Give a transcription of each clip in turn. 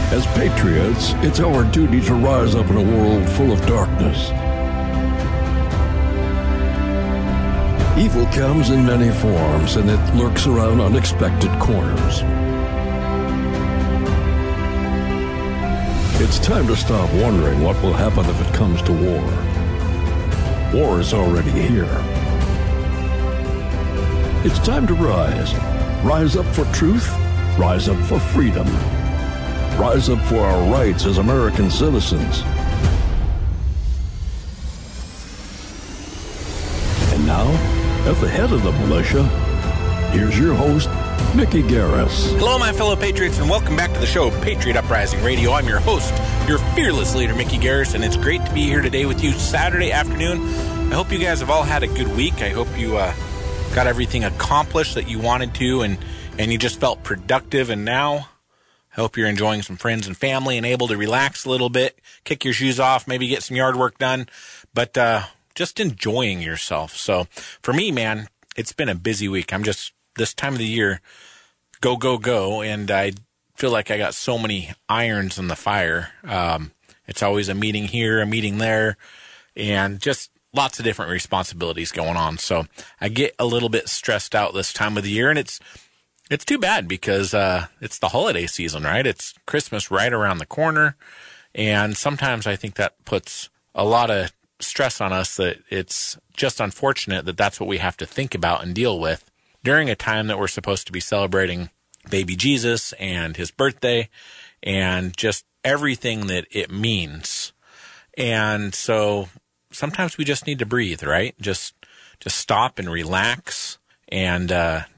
As patriots, it's our duty to rise up in a world full of darkness. Evil comes in many forms, and it lurks around unexpected corners. It's time to stop wondering what will happen if it comes to war. War is already here. It's time to rise. Rise up for truth. Rise up for freedom. Rise up for our rights as American citizens. And now, at the head of the militia, here's your host, Mickey Garris. Hello, my fellow patriots, and welcome back to the show, Patriot Uprising Radio. I'm your host, your fearless leader, Mickey Garris, and it's great to be here today with you Saturday afternoon. I hope you guys have all had a good week. I hope you got everything accomplished that you wanted to, and you just felt productive. And now, I hope you're enjoying some friends and family and able to relax a little bit, kick your shoes off, maybe get some yard work done, but just enjoying yourself. So for me, man, it's been a busy week. I'm just, this time of the year, go, and I feel like I got so many irons in the fire. It's always a meeting here, a meeting there, and just lots of different responsibilities going on. So I get a little bit stressed out this time of the year, and it's too bad because it's the holiday season, right? It's Christmas right around the corner, and sometimes I think that puts a lot of stress on us, that it's just unfortunate that that's what we have to think about and deal with during a time that we're supposed to be celebrating baby Jesus and his birthday and just everything that it means. And so sometimes we just need to breathe, right? Just stop and relax and,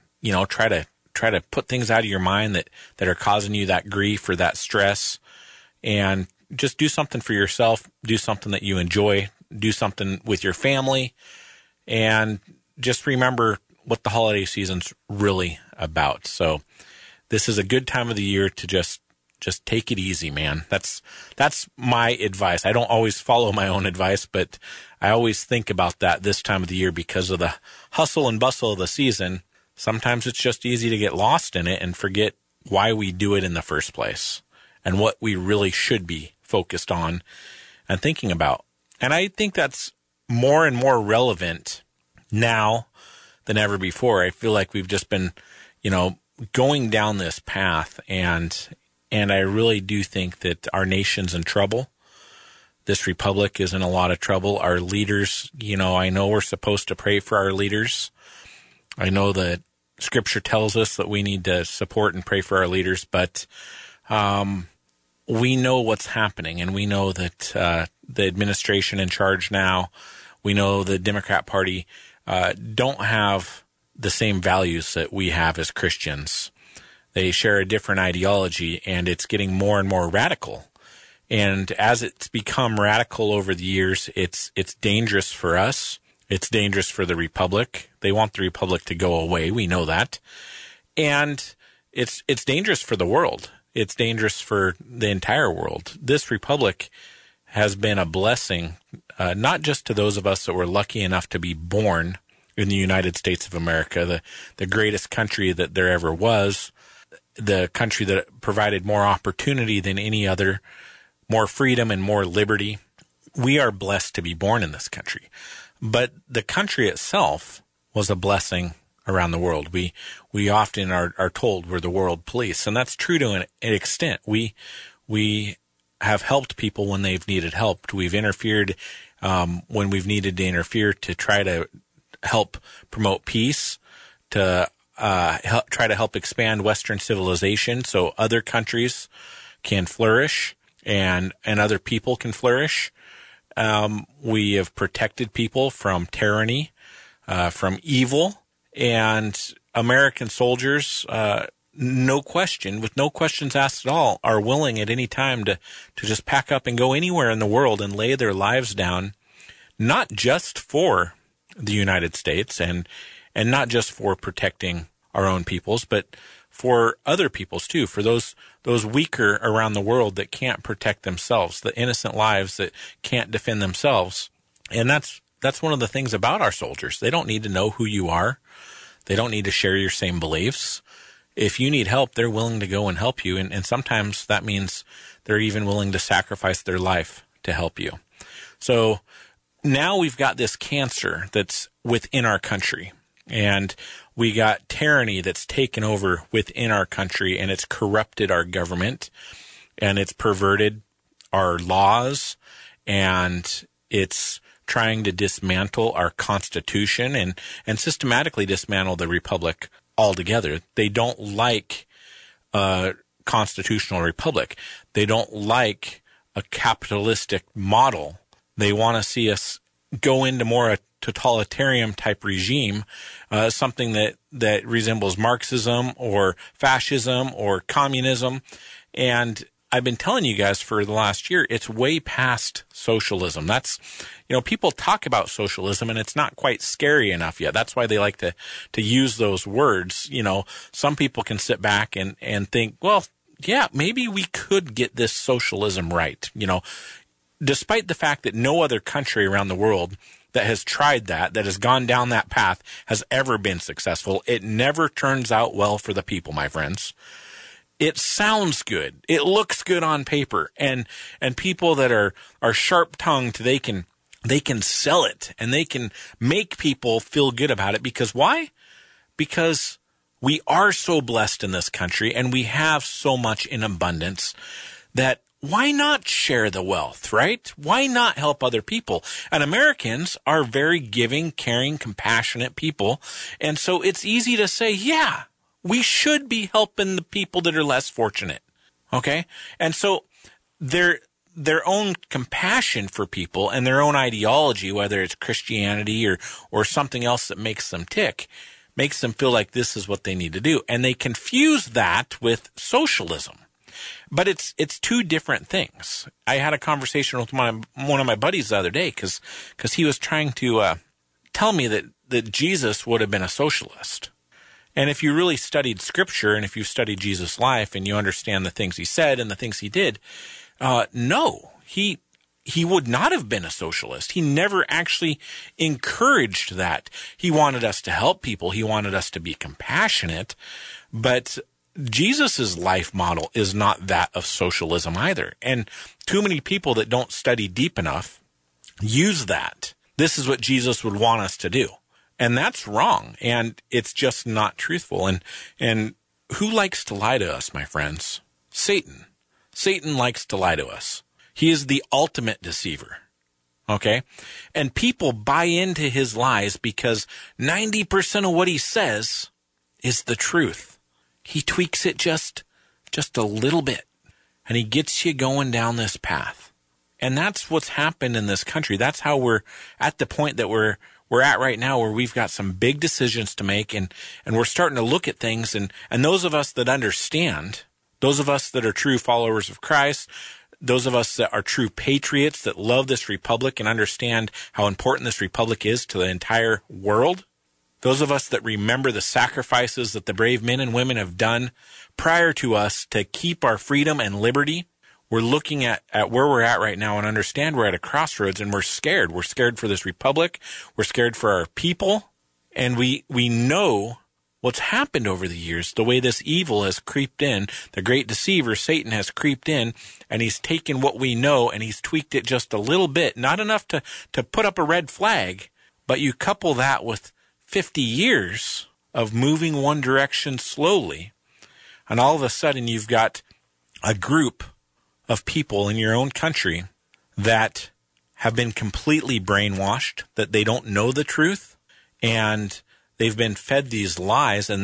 try to put things out of your mind that are causing you that grief or that stress, and just do something for yourself, do something that you enjoy, do something with your family, and just remember what the holiday season's really about. So this is a good time of the year to just take it easy, man. That's my advice. I don't always follow my own advice, but I always think about that this time of the year because of the hustle and bustle of the season. Sometimes it's just easy to get lost in it and forget why we do it in the first place and what we really should be focused on and thinking about. And I think that's more and more relevant now than ever before. I feel like we've just been, going down this path, and I really do think that our nation's in trouble. This republic is in a lot of trouble. Our leaders, I know we're supposed to pray for our leaders. I know that Scripture tells us that we need to support and pray for our leaders, but we know what's happening, and we know that the administration in charge now, we know the Democrat Party don't have the same values that we have as Christians. They share a different ideology, and it's getting more and more radical. And as it's become radical over the years, it's dangerous for us. It's dangerous for the Republic. They want the Republic to go away. We know that. And it's dangerous for the world. It's dangerous for the entire world. This Republic has been a blessing, not just to those of us that were lucky enough to be born in the United States of America, the greatest country that there ever was, the country that provided more opportunity than any other, more freedom and more liberty. We are blessed to be born in this country. But the country itself was a blessing around the world. We often are told we're the world police, and that's true to an extent. We have helped people when they've needed help. We've interfered when we've needed to interfere to try to help promote peace, to try to help expand Western civilization so other countries can flourish and other people can flourish. We have protected people from tyranny, from evil, and American soldiers, no question, with no questions asked at all, are willing at any time to just pack up and go anywhere in the world and lay their lives down, not just for the United States and not just for protecting our own peoples, but for other peoples too, for those weaker around the world that can't protect themselves, the innocent lives that can't defend themselves. And that's one of the things about our soldiers. They don't need to know who you are. They don't need to share your same beliefs. if you need help, they're willing to go and help you. And sometimes that means they're even willing to sacrifice their life to help you. So now we've got this cancer that's within our country, and we got tyranny that's taken over within our country, and it's corrupted our government, and it's perverted our laws, and it's trying to dismantle our Constitution and systematically dismantle the Republic altogether. They don't like a constitutional republic. They don't like a capitalistic model. They want to see us go into more a totalitarian type regime, something that resembles Marxism or fascism or communism. And I've been telling you guys for the last year, it's way past socialism. That's, people talk about socialism and it's not quite scary enough yet. That's why they like to use those words. Some people can sit back and think, well, yeah, maybe we could get this socialism right. Despite the fact that no other country around the world that has tried that has gone down that path, has ever been successful. It never turns out well for the people, my friends. It sounds good. It looks good on paper. And people that are sharp-tongued, they can sell it and they can make people feel good about it. Because why? Because we are so blessed in this country and we have so much in abundance that why not share the wealth, right? Why not help other people? And Americans are very giving, caring, compassionate people. And so it's easy to say, yeah, we should be helping the people that are less fortunate. Okay? And so their own compassion for people and their own ideology, whether it's Christianity or something else that makes them tick, makes them feel like this is what they need to do. And they confuse that with socialism. But it's two different things. I had a conversation with one of my buddies the other day because he was trying to tell me that Jesus would have been a socialist. And if you really studied Scripture and if you studied Jesus' life and you understand the things he said and the things he did, no, he would not have been a socialist. He never actually encouraged that. He wanted us to help people. He wanted us to be compassionate, but Jesus's life model is not that of socialism either. And too many people that don't study deep enough use that. This is what Jesus would want us to do. And that's wrong. And it's just not truthful. And who likes to lie to us, my friends? Satan. Satan likes to lie to us. He is the ultimate deceiver. Okay? And people buy into his lies because 90% of what he says is the truth. He tweaks it just a little bit, and he gets you going down this path. And that's what's happened in this country. That's how we're at the point that we're at right now, where we've got some big decisions to make, and we're starting to look at things. And those of us that understand, those of us that are true followers of Christ, those of us that are true patriots that love this republic and understand how important this republic is to the entire world, those of us that remember the sacrifices that the brave men and women have done prior to us to keep our freedom and liberty, we're looking at where we're at right now and understand we're at a crossroads and we're scared. We're scared for this republic. We're scared for our people. And we know what's happened over the years, the way this evil has creeped in. The great deceiver, Satan, has creeped in, and he's taken what we know and he's tweaked it just a little bit, not enough to put up a red flag, but you couple that with 50 years of moving one direction slowly, and all of a sudden you've got a group of people in your own country that have been completely brainwashed, that they don't know the truth, and they've been fed these lies, and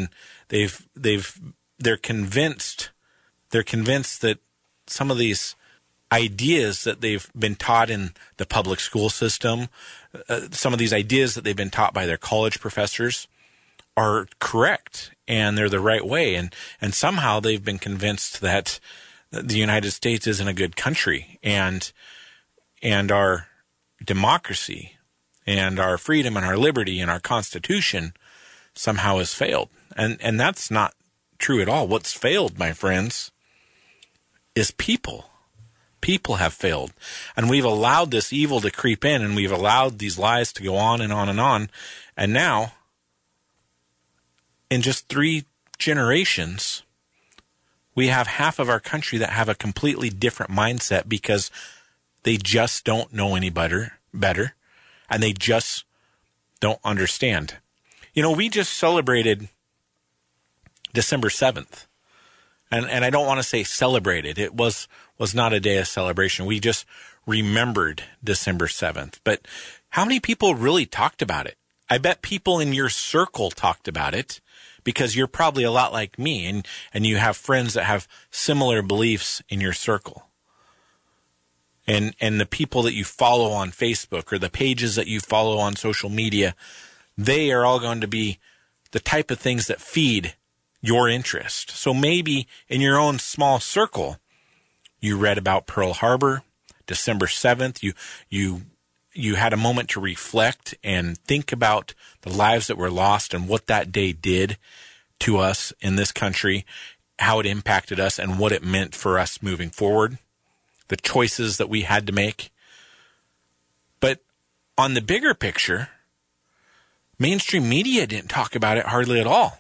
they're convinced that some of these ideas that they've been taught in the public school system, some of these ideas that they've been taught by their college professors are correct and they're the right way. And somehow they've been convinced that the United States isn't a good country and our democracy and our freedom and our liberty and our Constitution somehow has failed. And that's not true at all. What's failed, my friends, is people. People have failed. And we've allowed this evil to creep in, and we've allowed these lies to go on and on and on. And now, in just three generations, we have half of our country that have a completely different mindset because they just don't know any better, and they just don't understand. You know, we just celebrated December 7th, and I don't want to say celebrated. It was not a day of celebration. We just remembered December 7th. But how many people really talked about it? I bet people in your circle talked about it because you're probably a lot like me, and you have friends that have similar beliefs in your circle. And the people that you follow on Facebook or the pages that you follow on social media, they are all going to be the type of things that feed your interest. So maybe in your own small circle, you read about Pearl Harbor, December 7th. You had a moment to reflect and think about the lives that were lost and what that day did to us in this country, how it impacted us and what it meant for us moving forward, the choices that we had to make. But on the bigger picture, mainstream media didn't talk about it hardly at all.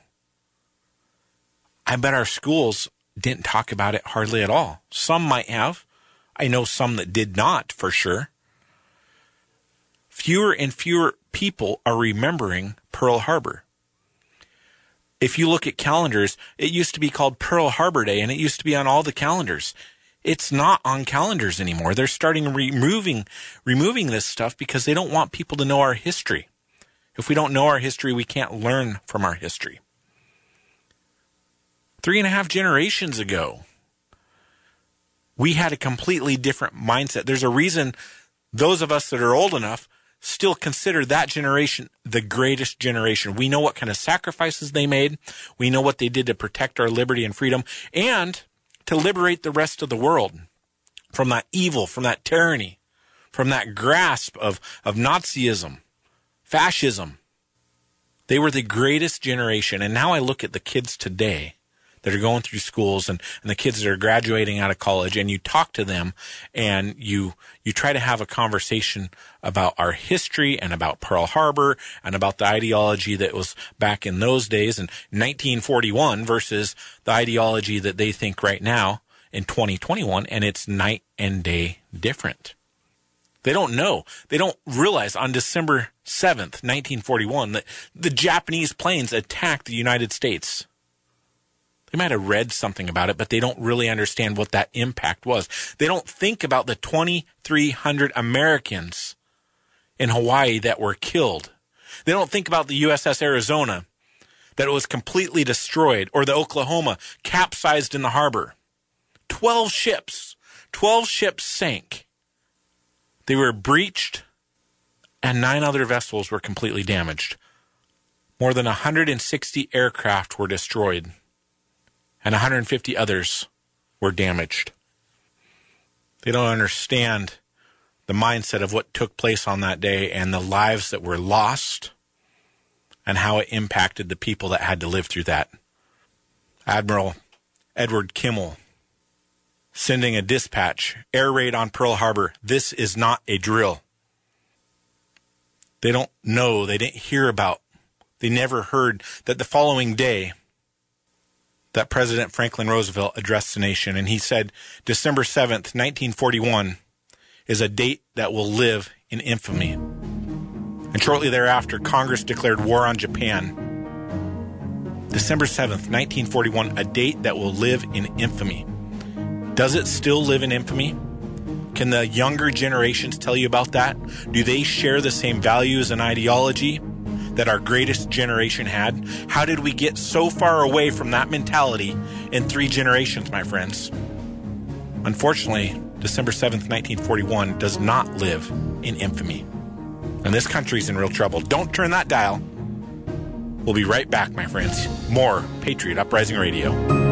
I bet our schools didn't talk about it hardly at all. Some might have. I know some that did not, for sure. Fewer and fewer people are remembering Pearl Harbor. If you look at calendars, it used to be called Pearl Harbor Day, and it used to be on all the calendars. It's not on calendars anymore. They're starting removing this stuff because they don't want people to know our history. If we don't know our history, we can't learn from our history. 3.5 generations ago, we had a completely different mindset. There's a reason those of us that are old enough still consider that generation the greatest generation. We know what kind of sacrifices they made. We know what they did to protect our liberty and freedom and to liberate the rest of the world from that evil, from that tyranny, from that grasp of Nazism, fascism. They were the greatest generation. And now I look at the kids today that are going through schools and the kids that are graduating out of college, and you talk to them and you try to have a conversation about our history and about Pearl Harbor and about the ideology that was back in those days in 1941 versus the ideology that they think right now in 2021, and it's night and day different. They don't know. They don't realize on December 7th, 1941, that the Japanese planes attacked the United States. They might have read something about it, but they don't really understand what that impact was. They don't think about the 2,300 Americans in Hawaii that were killed. They don't think about the USS Arizona, that it was completely destroyed, or the Oklahoma capsized in the harbor. 12 ships sank. They were breached, and 9 other vessels were completely damaged. More than 160 aircraft were destroyed, and 150 others were damaged. They don't understand the mindset of what took place on that day and the lives that were lost and how it impacted the people that had to live through that. Admiral Edward Kimmel sending a dispatch, air raid on Pearl Harbor. This is not a drill. They don't know, they didn't hear about, they never heard that the following day that President Franklin Roosevelt addressed the nation, and he said, December 7th, 1941 is a date that will live in infamy. And shortly thereafter, Congress declared war on Japan. December 7th, 1941, a date that will live in infamy. Does it still live in infamy? Can the younger generations tell you about that? Do they share the same values and ideology that our greatest generation had? How did we get so far away from that mentality in 3 generations, my friends? Unfortunately, December 7th, 1941 does not live in infamy. And this country's in real trouble. Don't turn that dial. We'll be right back, my friends. More Patriot Uprising Radio.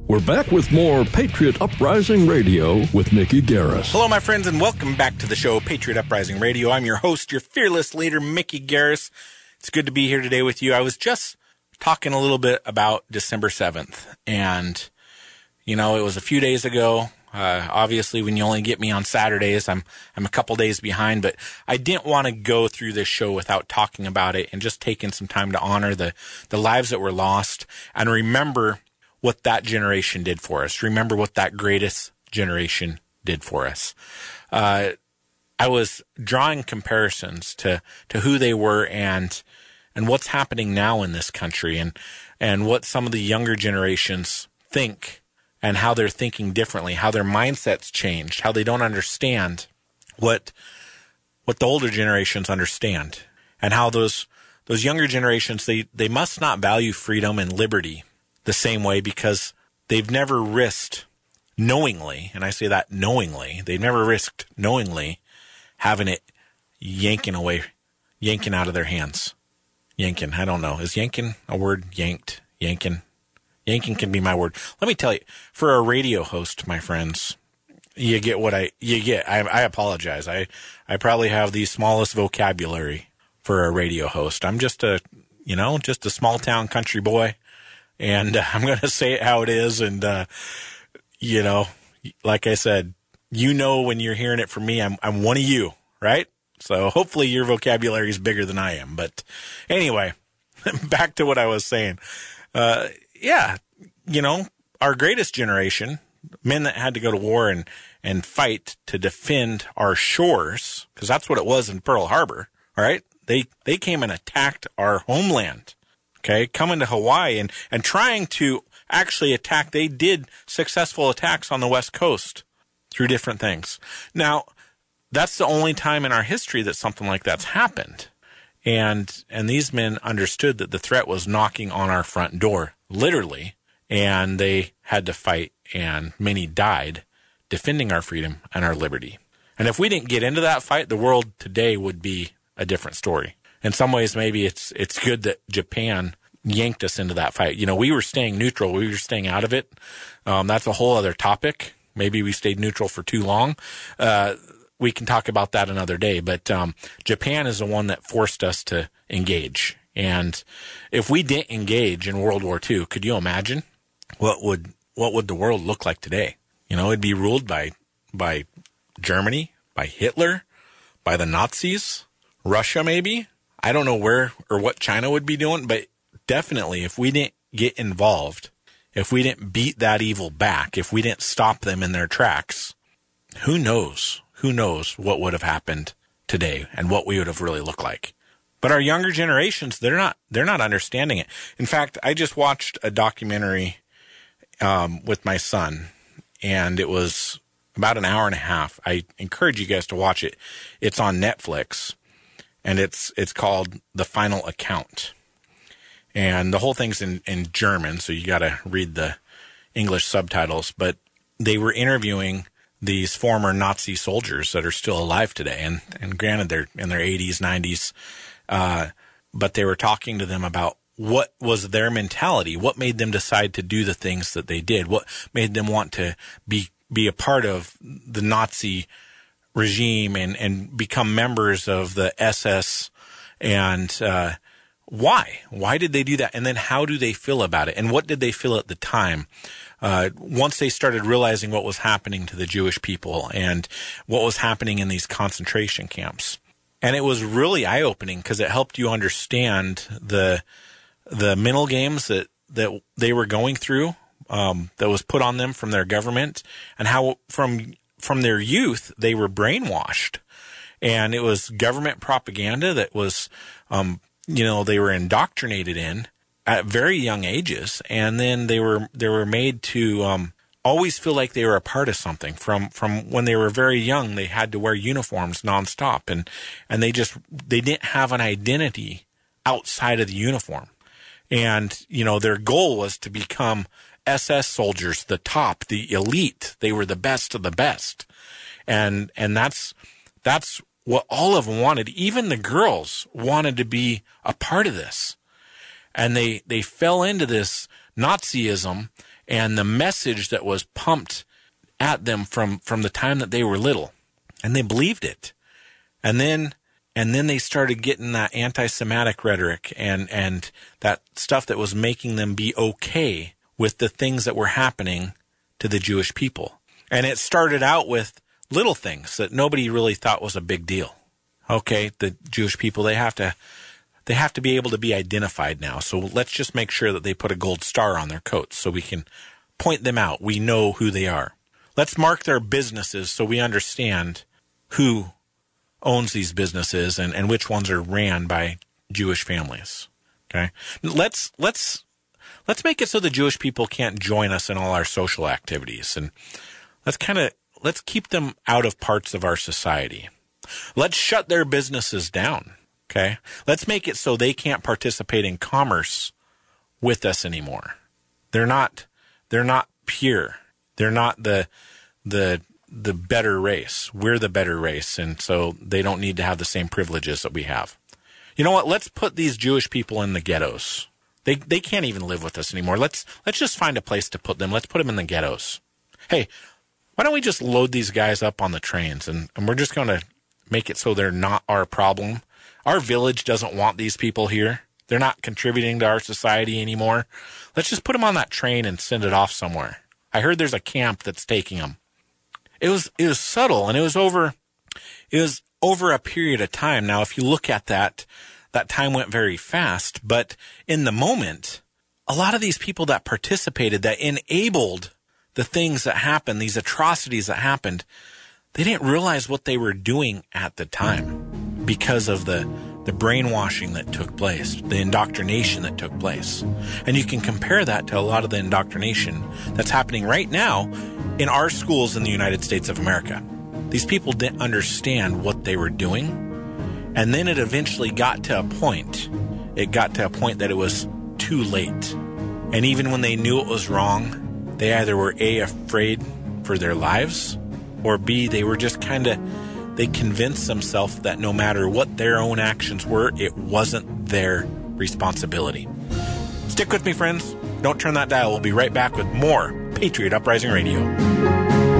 We're back with more Patriot Uprising Radio with Mickey Garris. Hello, my friends, and welcome back to the show, Patriot Uprising Radio. I'm your host, your fearless leader, Mickey Garris. It's good to be here today with you. I was just talking a little bit about December 7th, and, you know, it was a few days ago. Obviously, when you only get me on Saturdays, I'm a couple days behind, but I didn't want to go through this show without talking about it and just taking some time to honor the lives that were lost and remember what that generation did for us. Remember what that greatest generation did for us. I was drawing comparisons to who they were and what's happening now in this country and what some of the younger generations think and how they're thinking differently, how their mindset's changed, how they don't understand what the older generations understand, and how those younger generations, they must not value freedom and liberty the same way because they've never risked knowingly, and I say that knowingly, they've never risked knowingly having it yanking out of their hands. Yanking, I don't know. Is yanking a word? Yanking can be my word. Let me tell you, for a radio host, my friends, you get what you get. I apologize. I probably have the smallest vocabulary for a radio host. I'm just a small town country boy. And I'm going to say it how it is. And, like I said, when you're hearing it from me, I'm one of you, right? So hopefully your vocabulary is bigger than I am. But anyway, back to what I was saying. Our greatest generation, men that had to go to war and fight to defend our shores, because that's what it was in Pearl Harbor, all right? They came and attacked our homeland. Okay, coming to Hawaii and trying to actually attack. They did successful attacks on the West Coast through different things. Now, that's the only time in our history that something like that's happened. And these men understood that the threat was knocking on our front door, literally, and they had to fight, and many died defending our freedom and our liberty. And if we didn't get into that fight, the world today would be a different story. In some ways, maybe it's good that Japan yanked us into that fight. You know, we were staying neutral. We were staying out of it. That's a whole other topic. Maybe we stayed neutral for too long. We can talk about that another day. But Japan is the one that forced us to engage. And if we didn't engage in World War II, could you imagine what would the world look like today? You know, it'd be ruled by Germany, by Hitler, by the Nazis, Russia maybe. I don't know where or what China would be doing, but definitely if we didn't get involved, if we didn't beat that evil back, if we didn't stop them in their tracks, who knows what would have happened today and what we would have really looked like. But our younger generations, they're not understanding it. In fact, I just watched a documentary with my son, and it was about an hour and a half. I encourage you guys to watch it. It's on Netflix. And it's called The Final Account. And the whole thing's in German, so you got to read the English subtitles. But they were interviewing these former Nazi soldiers that are still alive today. And granted, they're in their 80s, 90s. But they were talking to them about what was their mentality, what made them decide to do the things that they did, what made them want to be a part of the Nazi regime and become members of the SS, and why did they do that, and then how do they feel about it, and what did they feel at the time once they started realizing what was happening to the Jewish people and what was happening in these concentration camps. And it was really eye-opening because it helped you understand the mental games that they were going through, that was put on them from their government, and how from their youth, they were brainwashed. And it was government propaganda that was, they were indoctrinated in at very young ages. And then they were made to always feel like they were a part of something. From when they were very young, they had to wear uniforms nonstop. And they didn't have an identity outside of the uniform. And, their goal was to become SS soldiers, the top, the elite. They were the best of the best. And that's what all of them wanted. Even the girls wanted to be a part of this. And they fell into this Nazism and the message that was pumped at them from the time that they were little, and they believed it. And then they started getting that anti-Semitic rhetoric and that stuff that was making them be okay with the things that were happening to the Jewish people. And it started out with little things that nobody really thought was a big deal. Okay, the Jewish people, they have to be able to be identified now. So let's just make sure that they put a gold star on their coats so we can point them out. We know who they are. Let's mark their businesses so we understand who owns these businesses and which ones are ran by Jewish families. Okay, let's make it so the Jewish people can't join us in all our social activities, and let's keep them out of parts of our society. Let's shut their businesses down. Okay, let's make it so they can't participate in commerce with us anymore. They're not pure. They're not the better race. We're the better race, and so they don't need to have the same privileges that we have. You know what? Let's put these Jewish people in the ghettos. They can't even live with us anymore. Let's just find a place to put them. Let's put them in the ghettos. Hey, why don't we just load these guys up on the trains, and we're just going to make it so they're not our problem. Our village doesn't want these people here. They're not contributing to our society anymore. Let's just put them on that train and send it off somewhere. I heard there's a camp that's taking them. It was subtle, and it was over a period of time. Now, if you look at that time went very fast, but in the moment, a lot of these people that participated, that enabled the things that happened, these atrocities that happened, they didn't realize what they were doing at the time because of the brainwashing that took place, the indoctrination that took place. And you can compare that to a lot of the indoctrination that's happening right now in our schools in the United States of America. These people didn't understand what they were doing. And then it eventually got to a point that it was too late. And even when they knew it was wrong, they either were A, afraid for their lives, or B, they were just they convinced themselves that no matter what their own actions were, it wasn't their responsibility. Stick with me, friends. Don't turn that dial. We'll be right back with more Patriot Uprising Radio.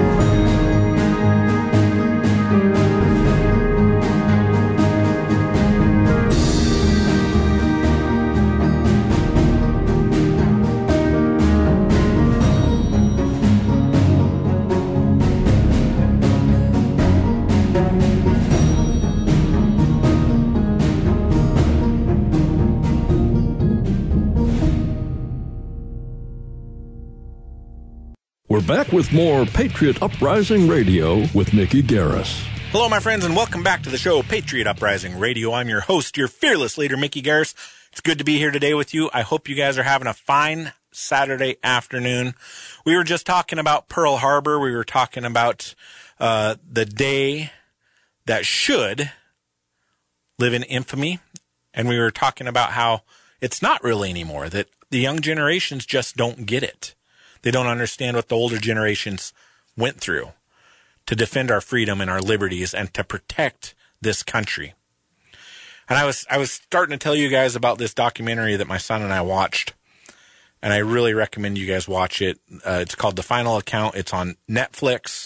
We're back with more Patriot Uprising Radio with Mickey Garris. Hello, my friends, and welcome back to the show, Patriot Uprising Radio. I'm your host, your fearless leader, Mickey Garris. It's good to be here today with you. I hope you guys are having a fine Saturday afternoon. We were just talking about Pearl Harbor. We were talking about the day that should live in infamy. And we were talking about how it's not really anymore, that the young generations just don't get it. They don't understand what the older generations went through to defend our freedom and our liberties and to protect this country. And I was starting to tell you guys about this documentary that my son and I watched, and I really recommend you guys watch it. It's called The Final Account. It's on Netflix.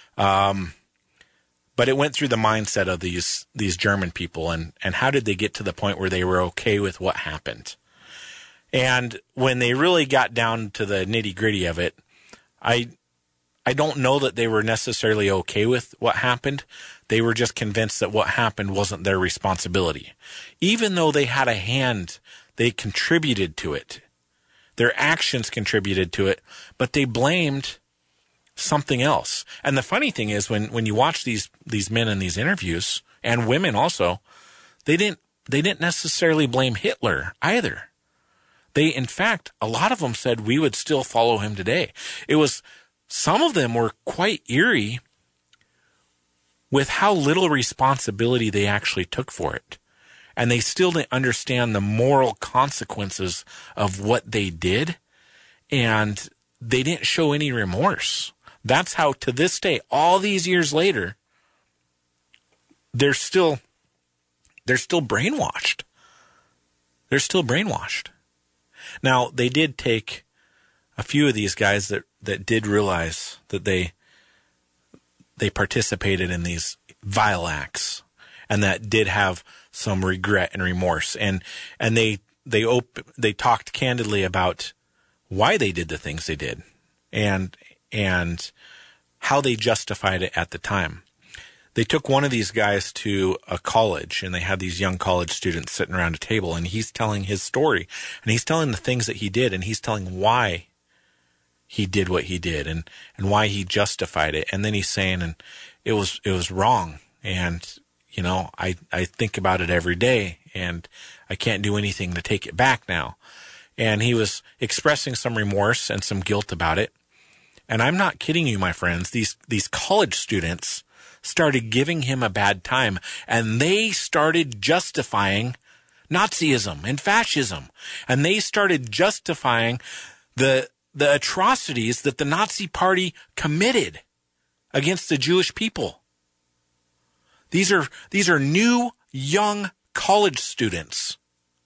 But it went through the mindset of these German people and how did they get to the point where they were okay with what happened. And when they really got down to the nitty-gritty of it, I don't know that they were necessarily okay with what happened. They were just convinced that what happened wasn't their responsibility. Even though they had a hand, they contributed to it. Their actions contributed to it, but they blamed something else. And the funny thing is when you watch these men in these interviews, and women also, they didn't necessarily blame Hitler either. In fact, a lot of them said we would still follow him today. Some of them were quite eerie with how little responsibility they actually took for it. And they still didn't understand the moral consequences of what they did. And they didn't show any remorse. That's how, to this day, all these years later, they're still brainwashed. They're still brainwashed. Now, they did take a few of these guys that did realize that they participated in these vile acts, and that did have some regret and remorse, and they talked candidly about why they did the things they did, and how they justified it at the time. They took one of these guys to a college, and they had these young college students sitting around a table, and he's telling his story, and he's telling the things that he did, and he's telling why he did what he did, and why he justified it. And then he's saying, and it was wrong, and I think about it every day, and I can't do anything to take it back now. And he was expressing some remorse and some guilt about it. And I'm not kidding you, my friends. These college students started giving him a bad time, and they started justifying Nazism and fascism, and they started justifying the atrocities that the Nazi Party committed against the Jewish people. These are new, young college students,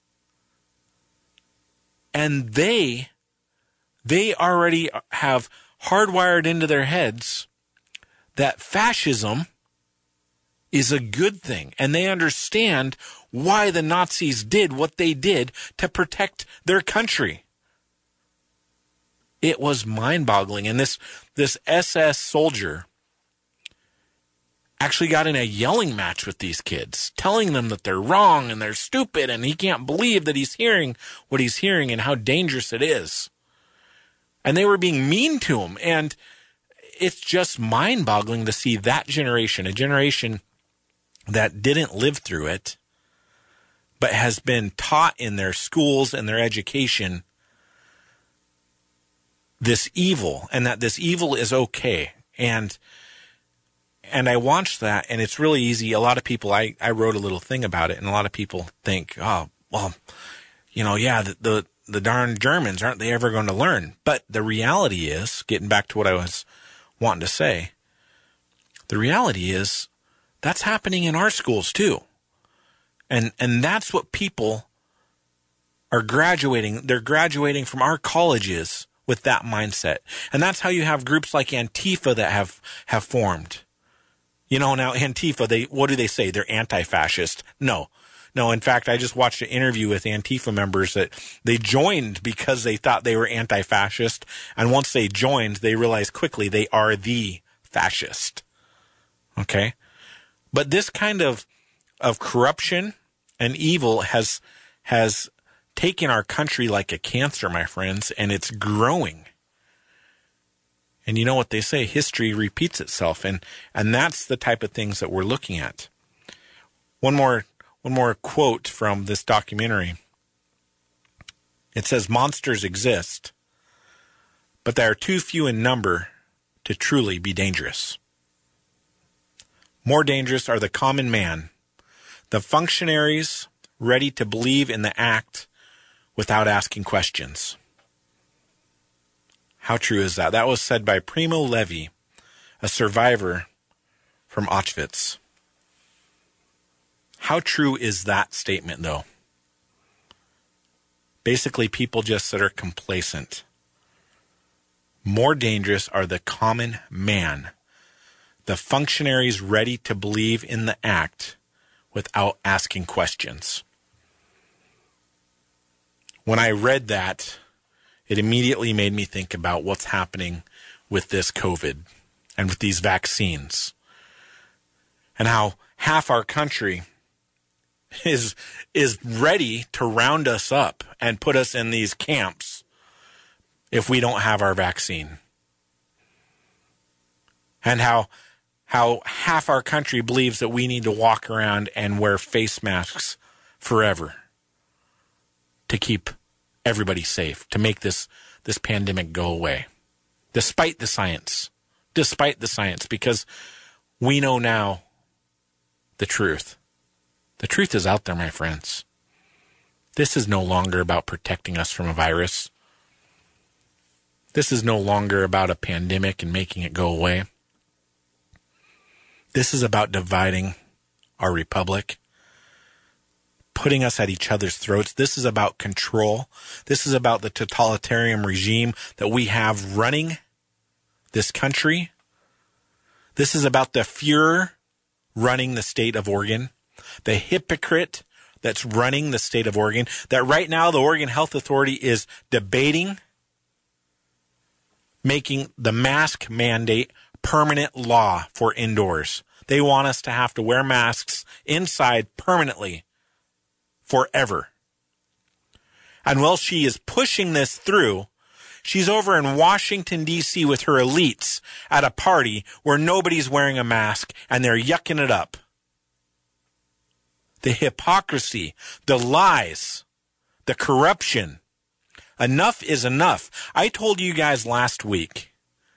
and they already have hardwired into their heads that fascism is a good thing, and they understand why the Nazis did what they did to protect their country. It was mind-boggling, and this SS soldier actually got in a yelling match with these kids, telling them that they're wrong and they're stupid, and he can't believe that he's hearing what he's hearing and how dangerous it is. And they were being mean to him, and it's just mind-boggling to see that generation, a generation that didn't live through it, but has been taught in their schools and their education this evil, and that this evil is okay. And I watched that, and it's really easy. A lot of people, I wrote a little thing about it, and a lot of people think, oh, well, yeah, the darn Germans, aren't they ever going to learn? But the reality is, getting back to what I was wanting to say, the reality is that's happening in our schools too. And that's what people are graduating. They're graduating from our colleges with that mindset. And that's how you have groups like Antifa that have formed. Now Antifa, what do they say? They're anti-fascist. No, in fact, I just watched an interview with Antifa members that they joined because they thought they were anti-fascist. And once they joined, they realized quickly they are the fascist. Okay? But this kind of corruption and evil has taken our country like a cancer, my friends, and it's growing. And you know what they say, history repeats itself, and that's the type of things that we're looking at. One more quote from this documentary. It says, monsters exist, but they are too few in number to truly be dangerous. More dangerous are the common man, the functionaries ready to believe in the act without asking questions. How true is that? That was said by Primo Levi, a survivor from Auschwitz. How true is that statement, though? Basically, people just that are complacent. More dangerous are the common man, the functionaries ready to believe in the act without asking questions. When I read that, it immediately made me think about what's happening with this COVID and with these vaccines, and how half our country is ready to round us up and put us in these camps if we don't have our vaccine. And how half our country believes that we need to walk around and wear face masks forever to keep everybody safe, to make this pandemic go away, despite the science, because we know now the truth. The truth is out there, my friends. This is no longer about protecting us from a virus. This is no longer about a pandemic and making it go away. This is about dividing our republic, putting us at each other's throats. This is about control. This is about the totalitarian regime that we have running this country. This is about the Fuhrer running the state of Oregon, the hypocrite that's running the state of Oregon, that right now the Oregon Health Authority is debating making the mask mandate permanent law for indoors. They want us to have to wear masks inside permanently forever. And while she is pushing this through, she's over in Washington, D.C. with her elites at a party where nobody's wearing a mask and they're yucking it up. The hypocrisy, the lies, the corruption. Enough is enough. I told you last week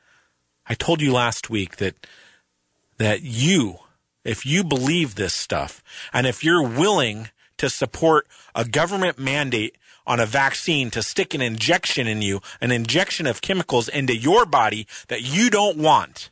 that you, if you believe this stuff, and if you're willing to support a government mandate on a vaccine to stick an injection in you, an injection of chemicals into your body that you don't want,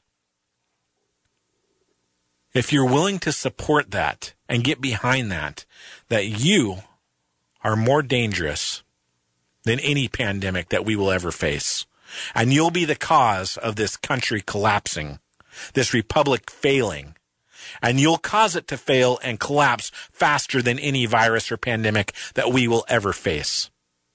if you're willing to support that and get behind that you are more dangerous than any pandemic that we will ever face. And you'll be the cause of this country collapsing, this republic failing. And you'll cause it to fail and collapse faster than any virus or pandemic that we will ever face.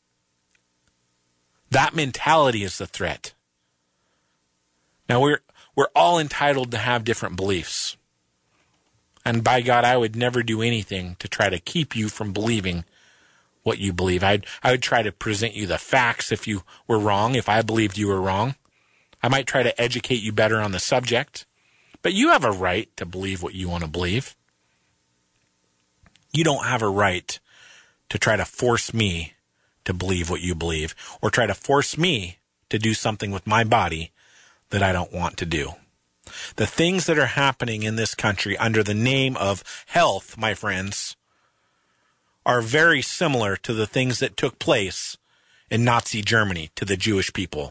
That mentality is the threat. Now, we're all entitled to have different beliefs. And by God, I would never do anything to try to keep you from believing what you believe. I would try to present you the facts if you were wrong, if I believed you were wrong. I might try to educate you better on the subject. But you have a right to believe what you want to believe. You don't have a right to try to force me to believe what you believe, or try to force me to do something with my body that I don't want to do. The things that are happening in this country under the name of health, my friends, are very similar to the things that took place in Nazi Germany to the Jewish people.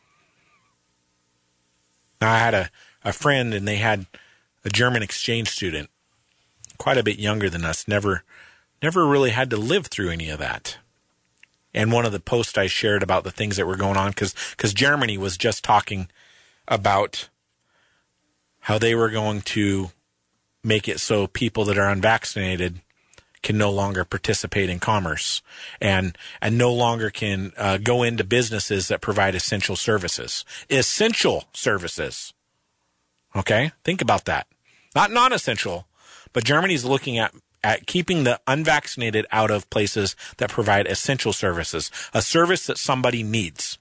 Now, I had a friend, and they had a German exchange student, quite a bit younger than us, never really had to live through any of that. And one of the posts I shared about the things that were going on, because Germany was just talking about how they were going to make it so people that are unvaccinated can no longer participate in commerce and no longer can go into businesses that provide essential services. Essential services. Okay? Think about that. Not non-essential, but Germany's looking at keeping the unvaccinated out of places that provide essential services, a service that somebody needs.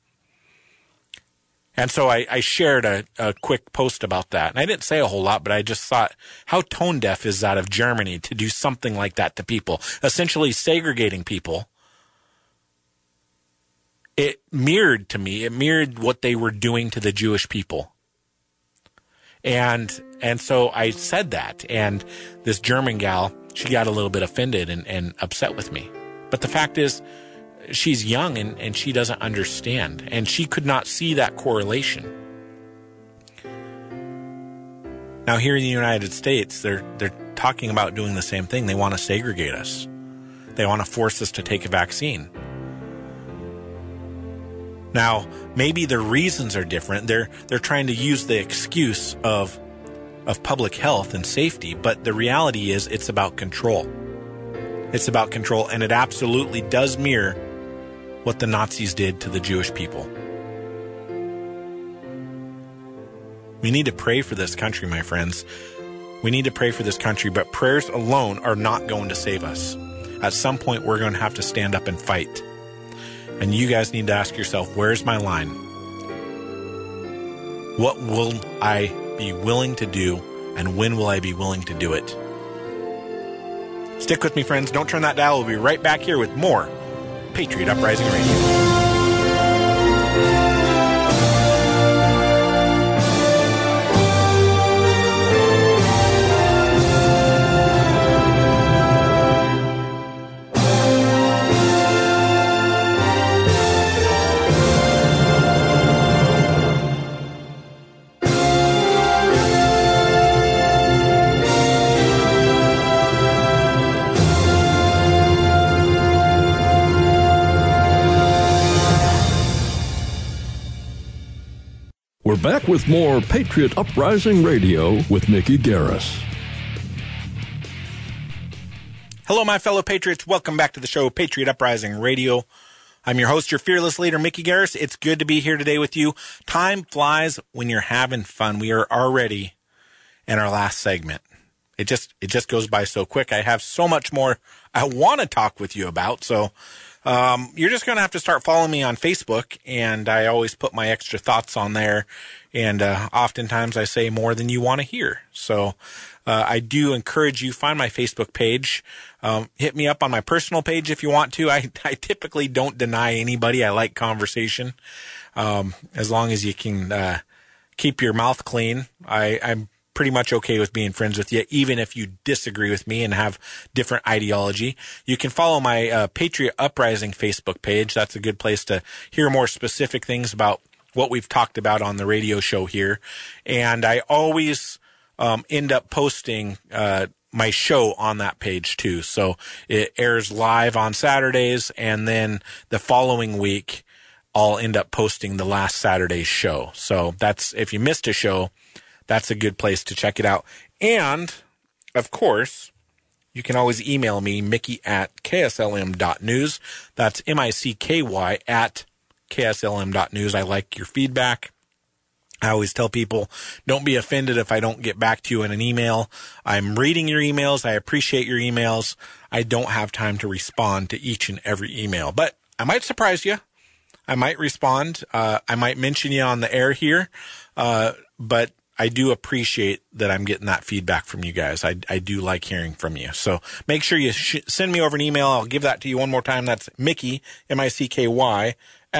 And so I shared a quick post about that. And I didn't say a whole lot, but I just thought, how tone deaf is that of Germany to do something like that to people, essentially segregating people. It mirrored what they were doing to the Jewish people. And so I said that, and this German gal, she got a little bit offended and upset with me. But the fact is, she's young and she doesn't understand, and she could not see that correlation. Now, here in the United States, they're talking about doing the same thing. They want to segregate us. They want to force us to take a vaccine. Now, maybe the reasons are different. They're trying to use the excuse of public health and safety, but the reality is it's about control. It's about control, and it absolutely does mirror what the Nazis did to the Jewish people. We need to pray for this country, my friends. We need to pray for this country, but prayers alone are not going to save us. At some point, we're going to have to stand up and fight. And you guys need to ask yourself, where's my line? What will I be willing to do, and when will I be willing to do it? Stick with me, friends. Don't turn that dial. We'll be right back here with more Patriot Uprising Radio. We're back with more Patriot Uprising Radio with Mickey Garris. Hello, my fellow patriots. Welcome back to the show, Patriot Uprising Radio. I'm your host, your fearless leader, Mickey Garris. It's good to be here today with you. Time flies when you're having fun. We are already in our last segment. It just goes by so quick. I have so much more I want to talk with you about. So you're just going to have to start following me on Facebook, and I always put my extra thoughts on there, and oftentimes I say more than you want to hear. So I do encourage you, find my Facebook page. Hit me up on my personal page if you want to. I typically don't deny anybody. I like conversation. As long as you can keep your mouth clean, I'm pretty much okay with being friends with you, even if you disagree with me and have different ideology. You can follow my Patriot Uprising Facebook page. That's a good place to hear more specific things about what we've talked about on the radio show here. And I always end up posting my show on that page too. So it airs live on Saturdays, and then the following week I'll end up posting the last Saturday's show. So that's, if you missed a show, that's a good place to check it out. And, of course, you can always email me, mickey@kslm.news. That's MICKY @kslm.news. I like your feedback. I always tell people, don't be offended if I don't get back to you in an email. I'm reading your emails. I appreciate your emails. I don't have time to respond to each and every email, but I might surprise you. I might respond. I might mention you on the air here, but I do appreciate that I'm getting that feedback from you guys. I do like hearing from you. So make sure you send me over an email. I'll give that to you one more time. That's Mickey, MICKY,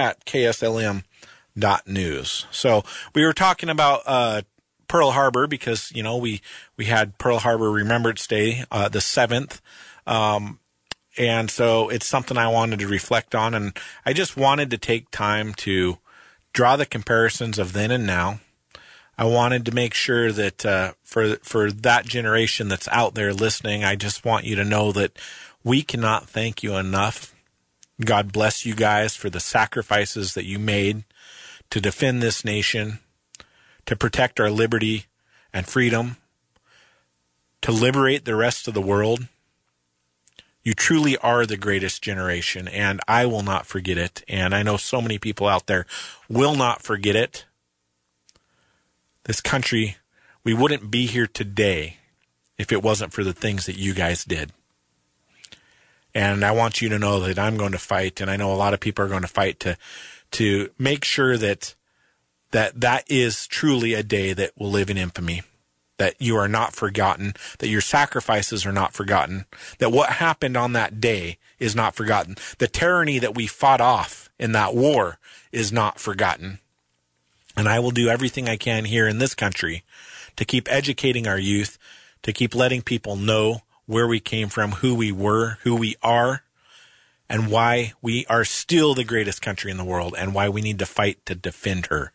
@KSLM.news. So we were talking about Pearl Harbor because, you know, we had Pearl Harbor Remembrance Day, the 7th. And so it's something I wanted to reflect on. And I just wanted to take time to draw the comparisons of then and now. I wanted to make sure that for that generation that's out there listening, I just want you to know that we cannot thank you enough. God bless you guys for the sacrifices that you made to defend this nation, to protect our liberty and freedom, to liberate the rest of the world. You truly are the greatest generation, and I will not forget it. And I know so many people out there will not forget it. This country, we wouldn't be here today if it wasn't for the things that you guys did. And I want you to know that I'm going to fight, and I know a lot of people are going to fight to make sure that is truly a day that will live in infamy, that you are not forgotten, that your sacrifices are not forgotten, that what happened on that day is not forgotten. The tyranny that we fought off in that war is not forgotten. And I will do everything I can here in this country to keep educating our youth, to keep letting people know where we came from, who we were, who we are, and why we are still the greatest country in the world and why we need to fight to defend her.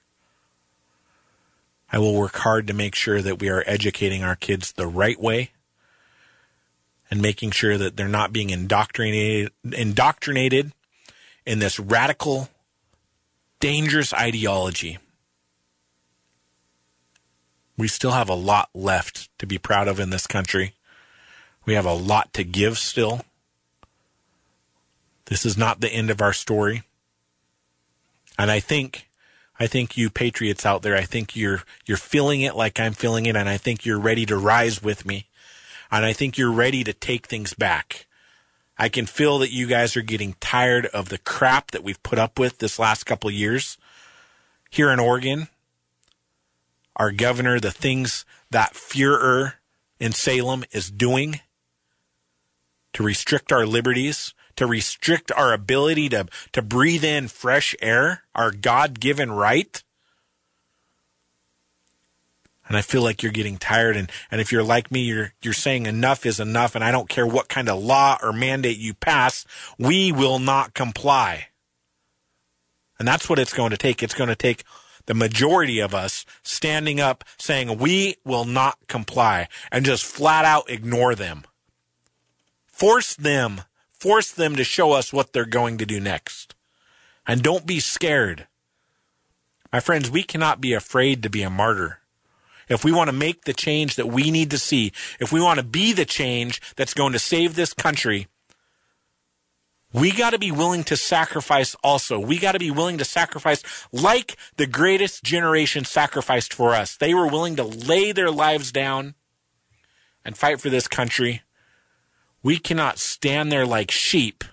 I will work hard to make sure that we are educating our kids the right way and making sure that they're not being indoctrinated in this radical, dangerous ideology. We still have a lot left to be proud of in this country. We have a lot to give still. This is not the end of our story. And I think you patriots out there, I think you're feeling it like I'm feeling it, and I think you're ready to rise with me. And I think you're ready to take things back. I can feel that you guys are getting tired of the crap that we've put up with this last couple of years. Here in Oregon, our governor, the things that Fuhrer in Salem is doing to restrict our liberties, to restrict our ability to breathe in fresh air, our God-given right. And I feel like you're getting tired. And if you're like me, you're saying enough is enough. And I don't care what kind of law or mandate you pass, we will not comply. And that's what it's going to take. It's going to take the majority of us standing up saying we will not comply and just flat out ignore them. Force them to show us what they're going to do next. And don't be scared. My friends, we cannot be afraid to be a martyr. If we want to make the change that we need to see, if we want to be the change that's going to save this country, we got to be willing to sacrifice also. We got to be willing to sacrifice like the greatest generation sacrificed for us. They were willing to lay their lives down and fight for this country. We cannot stand there like sheep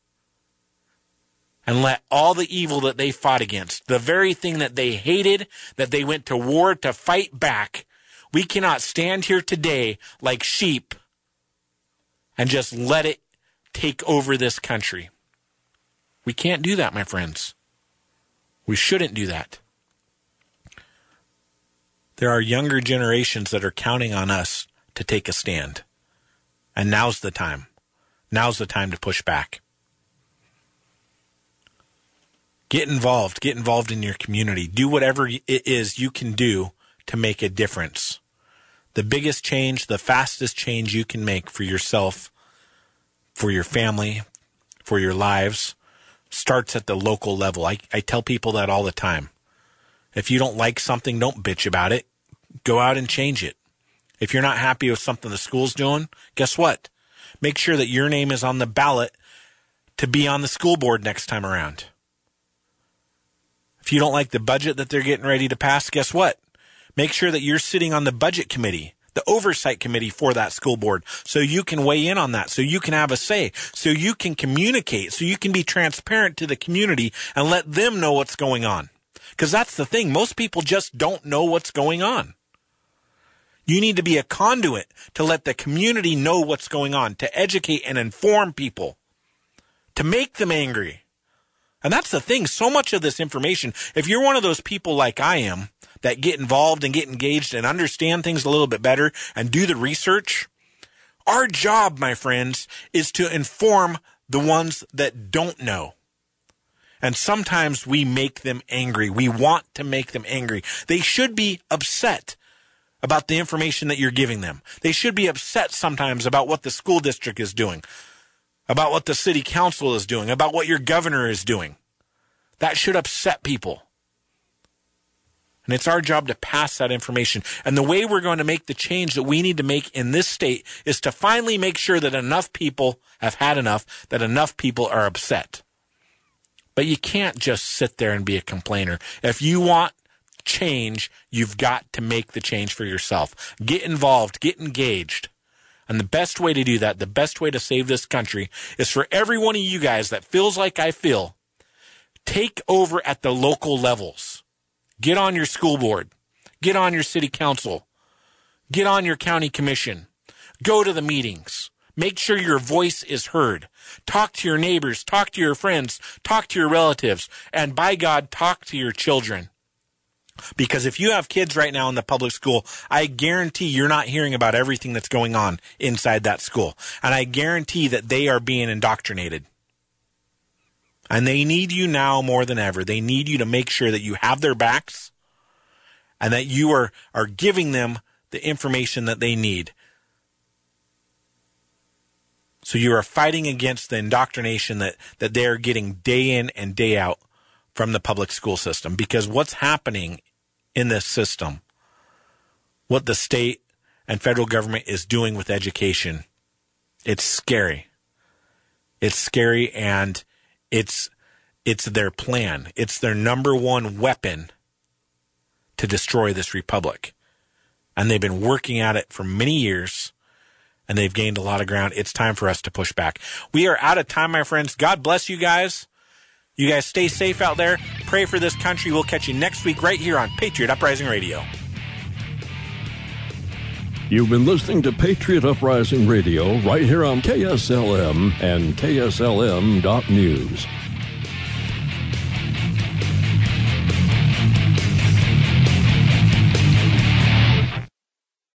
and let all the evil that they fought against, the very thing that they hated, that they went to war to fight back, we cannot stand here today like sheep and just let it take over this country. We can't do that, my friends. We shouldn't do that. There are younger generations that are counting on us to take a stand. And now's the time. Now's the time to push back. Get involved. Get involved in your community. Do whatever it is you can do to make a difference. The biggest change, the fastest change you can make for yourself, for your family, for your lives, starts at the local level. I tell people that all the time. If you don't like something, don't bitch about it. Go out and change it. If you're not happy with something the school's doing, guess what? Make sure that your name is on the ballot to be on the school board next time around. If you don't like the budget that they're getting ready to pass, guess what? Make sure that you're sitting on the budget committee, the oversight committee for that school board, so you can weigh in on that, so you can have a say, so you can communicate, so you can be transparent to the community and let them know what's going on. Because that's the thing. Most people just don't know what's going on. You need to be a conduit to let the community know what's going on, to educate and inform people, to make them angry. And that's the thing. So much of this information, if you're one of those people like I am that get involved and get engaged and understand things a little bit better and do the research, our job, my friends, is to inform the ones that don't know. And sometimes we make them angry. We want to make them angry. They should be upset about the information that you're giving them. They should be upset sometimes about what the school district is doing, about what the city council is doing, about what your governor is doing. That should upset people. And it's our job to pass that information. And the way we're going to make the change that we need to make in this state is to finally make sure that enough people have had enough, that enough people are upset. But you can't just sit there and be a complainer. If you want change, you've got to make the change for yourself. Get involved, get engaged. And the best way to do that, the best way to save this country, is for every one of you guys that feels like I feel, take over at the local levels. Get on your school board. Get on your city council. Get on your county commission. Go to the meetings. Make sure your voice is heard. Talk to your neighbors. Talk to your friends. Talk to your relatives. And by God, talk to your children. Because if you have kids right now in the public school, I guarantee you're not hearing about everything that's going on inside that school. And I guarantee that they are being indoctrinated. And they need you now more than ever. They need you to make sure that you have their backs and that you are giving them the information that they need. So you are fighting against the indoctrination that they are getting day in and day out from the public school system. Because what's happening in this system, what the state and federal government is doing with education, it's scary. It's scary, and it's their plan. It's their number one weapon to destroy this republic. And they've been working at it for many years, and they've gained a lot of ground. It's time for us to push back. We are out of time, my friends. God bless you guys. You guys stay safe out there. Pray for this country. We'll catch you next week right here on Patriot Uprising Radio. You've been listening to Patriot Uprising Radio right here on KSLM and KSLM.News.